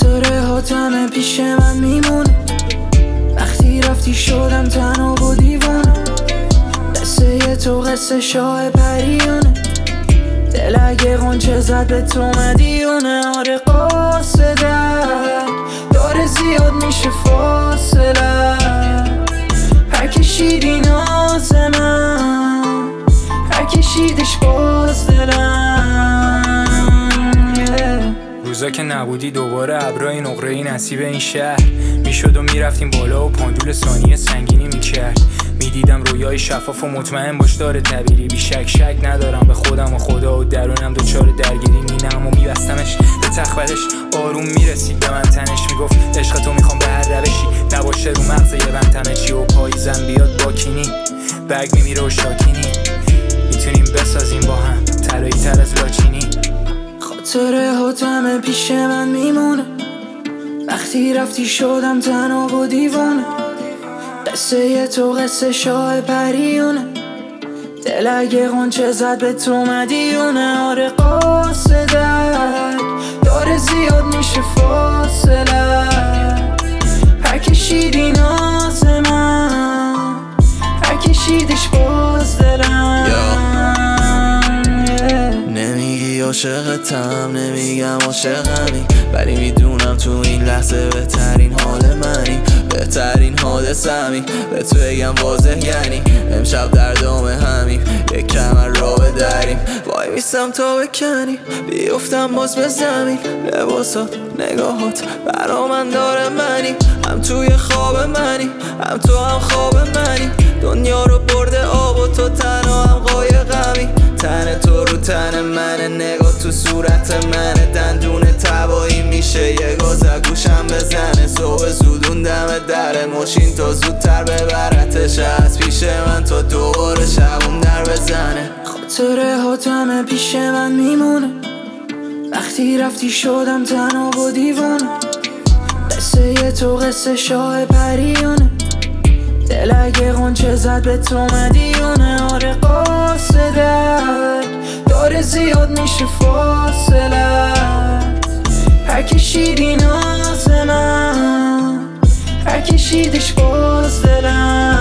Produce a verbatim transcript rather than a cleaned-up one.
خاطره هاتمه پیش من میمونه، وقتی رفتی شدم تنها و دیوانه. قصه تو قصه شاه پریونه، دل اگه غنچه زد به تو مدیونه. آره قاصدت داره زیاد میشه فاصله، هر کشیدی ناز من، هر کشیدش باز دلم. yeah. روزا که نبودی دوباره ابرای نقره‌ای نصیب این شهر میشد و میرفتیم بالا و پاندول ثانیه سنگینی میکرد. میدیدم رویای شفاف و مطمئن باش داره تعبیری، بی شک شک ندارم به خودم و خدا و درونم دوچار درگیری. مینم و میبستمش به تخبلش، آروم میرسید به من تنش، میگفت عشق تو میخوام به هر روشی نباشه رو مغز یه بند چی و پاییزم بیاد با کینی، برگ میمیره و شاکینی، میتونیم بسازیم با هم طلایی تر از لاچینی. خاطره هاتمه پیش من میمونه، وقتی رفتی شدم تنها و دیوانه. قصه تو قصه شاه پریونه، دل اگه غنچه زد به تو مدیونه. آره قاصدت داره زیاد میشه فاصله، هر کشیدی ناز من، هر کشیدش باز دلم. نمیگی عاشقتم، نمیگم عاشقمی، ولی میدونم تو این لحظه بهترین حال منی، بهترین حادثمی. به تو بگم واضح یعنی امشب در دام همیم، یک کمر را بدریم، وای میستم تا بکنی بیفتم باز به زمین. لباسات نگاهات برا من داره منی، هم توی خواب منی هم تو هم خواب منی. دنیا رو برده آب و تو تنها هم قایقمی، تن تو رو تن منه، نگاه تو صورت منه، دندون تبایی میشه یه گازه گوشم بزنه. صبح زودون دم در ماشین تا زودتر ببرتش از پیش من تا دوباره شبون در بزنه. خاطره هاتمه پیش من میمونه، وقتی رفتی شدم تنها و دیوانه. قصه تو قصه شاه پریونه، دل اگه غنچه زد به تو مدیونه. آره قاصدت داره زیاد میشه فاصله، هر کشیدی ناز من، هر کشیدش باز دلم.